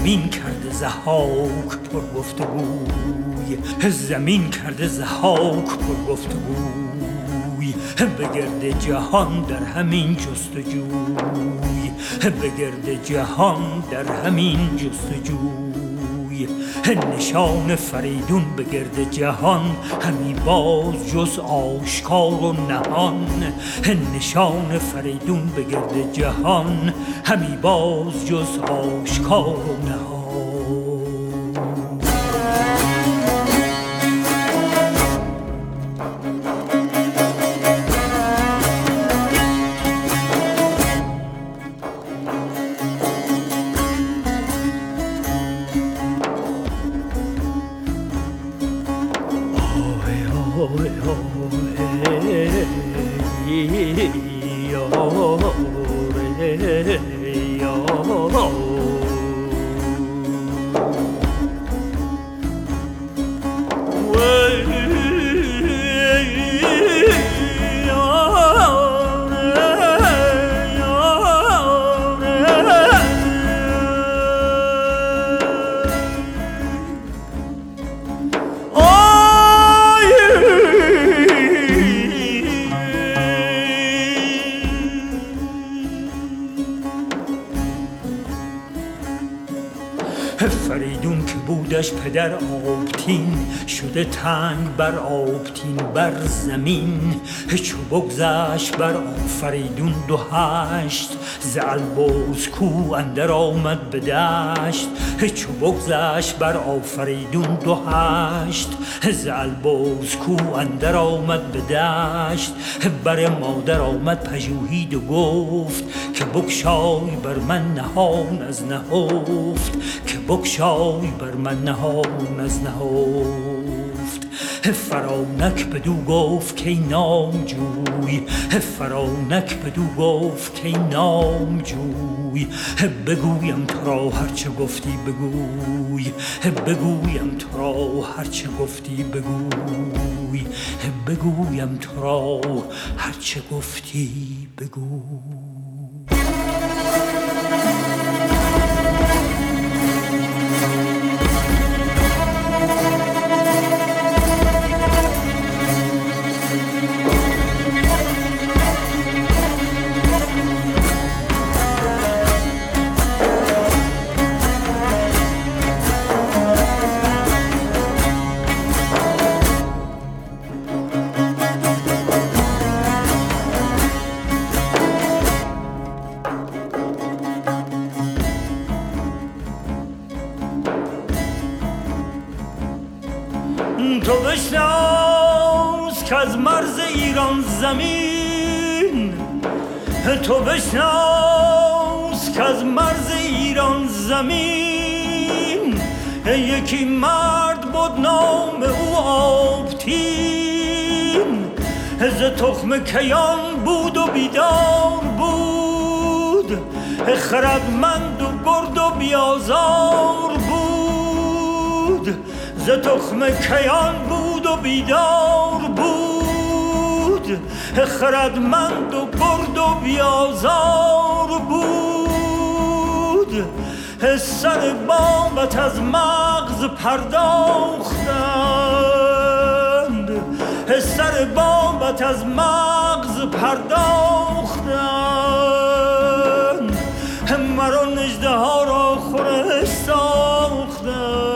زمین کرده ضحاک پر گفتگوی، زمین کرده ضحاک پر گفتگوی، به گرد جهان در همین جستجوی، به گرد جهان در همین جستجوی. نشان فریدون به گرد جهان همی باز جز آشکار و نهان. نشان فریدون به گرد جهان همی باز جز آشکار و نهان. فریدون که بودش پدر آبتین، شده تنگ بر آبتین بر زمین. چو بگذشت بر آفریدون 28 ز البرز کو اندر آمد به دشت. چو بگذشت بر آفریدون 28 ز البرز کو اندر آمد به دشت. بر مادر آمد پژوهید و گفت که بگشای بر من نهان از نهفت، که بگشای بر من نهان از نهفت. فرانک بدو گفت که نامجوی، فرانک بدو گفت که نامجوی. بگویم تو را هرچه گفتی بگوی، بگویم تو را هرچه گفتی بگوی، بگویم تو را هرچه گفتی بگوی. تو بشناس که از مرز ایران زمین، تو بشناس که از مرز ایران زمین یکی مرد بود نام او آبتین. ز تخم کیان بود و بیدار بود، خردمند و گرد و بیازار بود. ز تخم کیان بود و بیدار بود، خردمند و گرد و بیازار بود. سر بابت از مغز پرداختند، سر بابت از مغز پرداختند. مرا نژدها را خورش ساختند.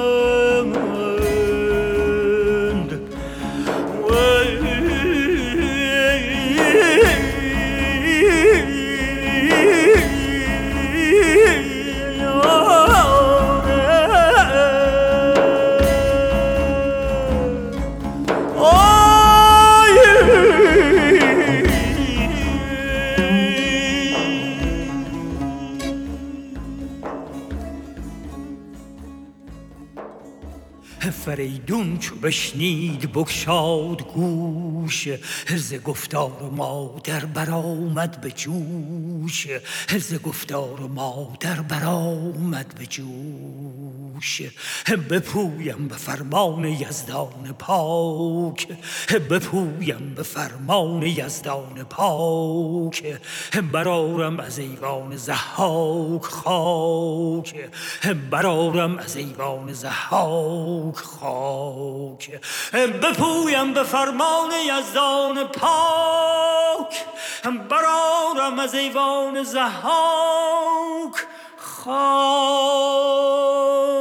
فریدون چو بشنید بگشاد گوش، ز گفتار مادر برآمد به جوش، ز گفتار مادر برآمد به جوش. دوش، بپویم به فرمان یزدان پاک، بپویم به فرمان یزدان پاک، برارم از ایوان ضحاک خاک، برارم از ایوان ضحاک خاک، بپویم به فرمان یزدان پاک، برارم از ایوان ضحاک خاک.